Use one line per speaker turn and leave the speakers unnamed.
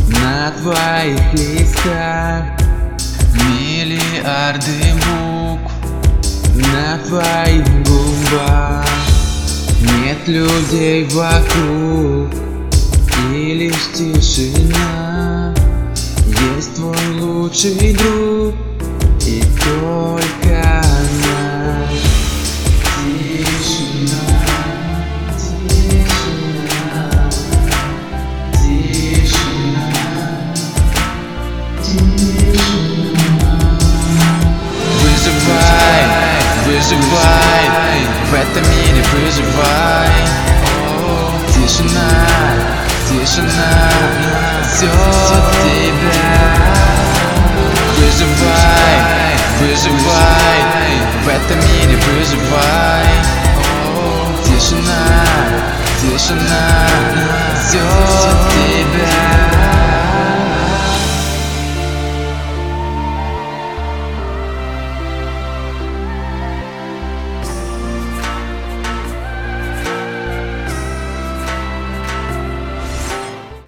На твоих листах
миллиарды букв,
на твоих губах нет людей вокруг, и лишь тишина. Есть твой лучший друг, и только она. Тишина, тишина, тишина, тишина.
выживай, выживай, в этом мире выживай. Тишина, тишина, все тебя. Выживай, выживай, в этом мире выживай. Тишина, тишина, все тебя.